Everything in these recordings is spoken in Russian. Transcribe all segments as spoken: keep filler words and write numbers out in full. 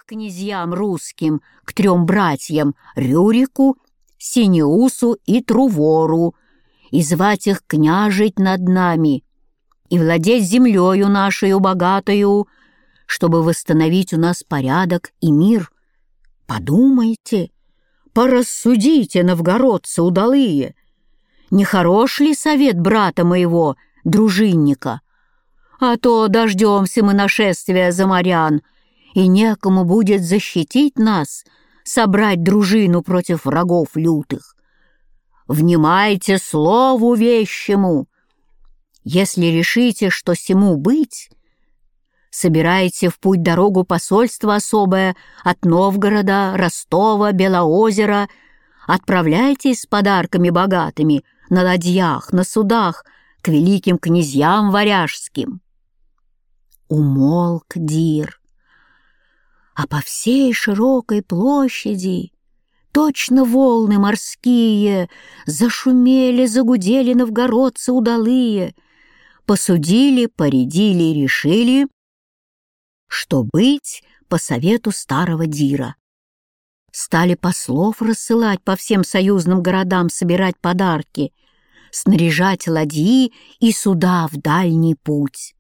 князьям русским, к трем братьям Рюрику, Синеусу и Трувору, и звать их княжить над нами, и владеть землею нашею богатою, чтобы восстановить у нас порядок и мир. Подумайте, порассудите, новгородцы удалые, не хорош ли совет брата моего, дружинника? А то дождемся мы нашествия заморян, и некому будет защитить нас, собрать дружину против врагов лютых. Внимайте слову вещему. Если решите, что сему быть, собирайте в путь дорогу посольство особое от Новгорода, Ростова, Белоозера, отправляйтесь с подарками богатыми на ладьях, на судах к великим князьям варяжским. Умолк Дир, а по всей широкой площади точно волны морские зашумели, загудели новгородцы удалые, посудили, поредили и решили, что быть по совету старого Дира. Стали послов рассылать по всем союзным городам, собирать подарки, снаряжать ладьи и суда в дальний путь.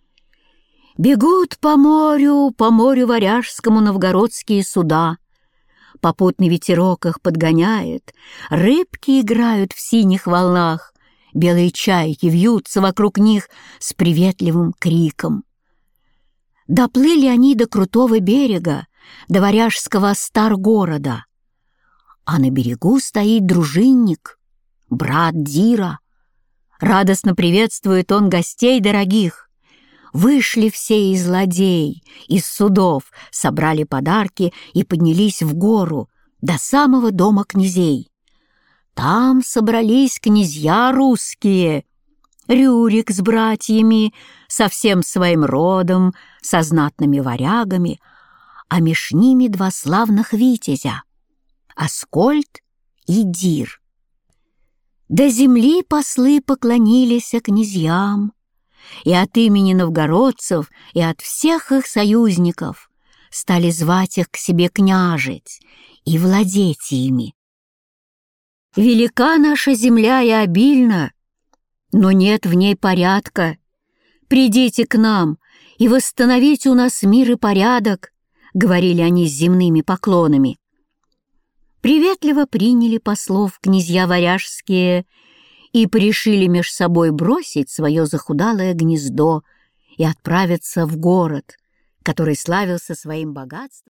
Бегут по морю, по морю варяжскому новгородские суда. Попутный ветерок их подгоняет, рыбки играют в синих волнах, белые чайки вьются вокруг них с приветливым криком. Доплыли они до крутого берега, до варяжского Старгорода, а на берегу стоит дружинник, брат Дира. Радостно приветствует он гостей дорогих. Вышли все из ладей, из судов, собрали подарки и поднялись в гору до самого дома князей. Там собрались князья русские, Рюрик с братьями, со всем своим родом, со знатными варягами, а меж ними два славных витязя — Аскольд и Дир. До земли послы поклонились князьям, и от имени новгородцев, и от всех их союзников стали звать их к себе княжить и владеть ими. Велика наша земля и обильна, но нет в ней порядка. Придите к нам и восстановите у нас мир и порядок, — говорили они с земными поклонами. Приветливо приняли послов князья варяжские и порешили меж собой бросить свое захудалое гнездо и отправиться в город, который славился своим богатством.